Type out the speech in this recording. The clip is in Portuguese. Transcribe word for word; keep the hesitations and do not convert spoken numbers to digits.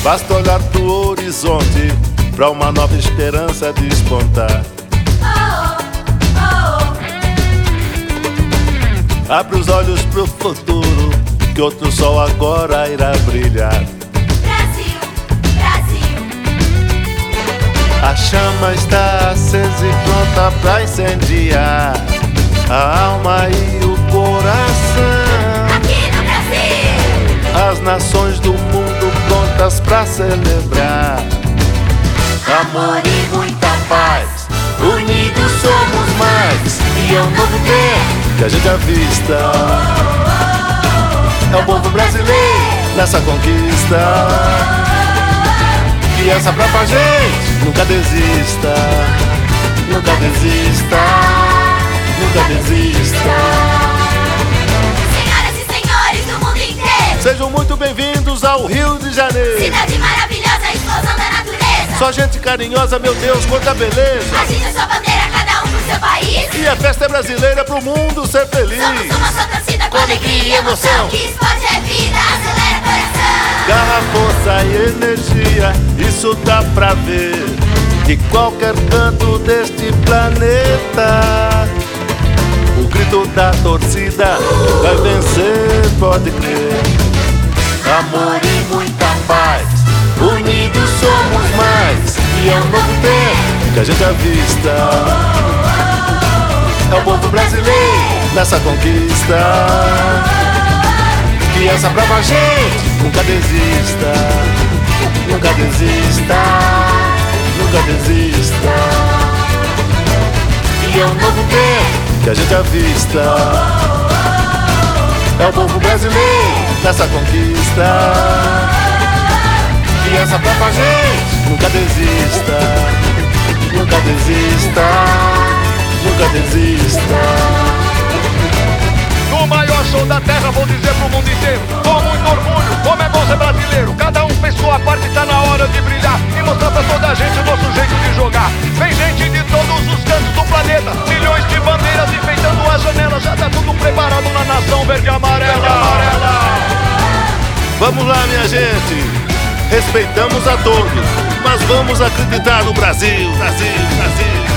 Basta olhar pro horizonte pra uma nova esperança despontar. Abre os olhos pro futuro, que outro sol agora irá brilhar. Brasil, Brasil. A chama está acesa e pronta pra incendiar a alma e o coração. Aqui no Brasil. As nações do mundo prontas pra celebrar amor e muita paz. Unidos somos mais, e é um novo tempo que a gente avista. É o povo brasileiro nessa conquista. E essa própria gente nunca desista. Nunca desista. Nunca desista. Senhoras e senhores do mundo inteiro, Sejam muito bem-vindos ao Rio de Janeiro. cidade maravilhosa, explosão da natureza. Só gente carinhosa, meu Deus, quanta beleza. Agita sua bandeira, cada um pro seu país. E a festa é brasileira pro mundo ser feliz. Somos uma só torcida com Com alegria e alegria e emoção. emoção. Que esporte é vida, acelera coração. Garra, força e energia, isso dá pra ver de qualquer canto deste planeta. O grito da torcida vai vencer, pode crer. Amor e muita paz, unidos somos mais. E é um novo tempo que a gente avista. É o povo brasileiro nessa conquista. Que essa brava gente nunca desista. Nunca desista. Nunca desista. E é um novo tempo que a gente avista. É o povo brasileiro nessa conquista. Que essa brava gente nunca desista. Nunca desista. Nunca desista. No maior show da terra, vou dizer pro mundo inteiro, com muito orgulho, como é bom ser brasileiro. Cada um fez sua parte, tá na hora de brilhar e mostrar pra toda a gente o nosso jeito de jogar. Vem gente de todos os cantos do planeta, milhões de bandeiras enfeitando as janelas. Já tá tudo preparado na nação verde e amarela. Verde e amarela. Vamos lá, minha gente. Respeitamos a todos, mas vamos acreditar no Brasil, Brasil, Brasil.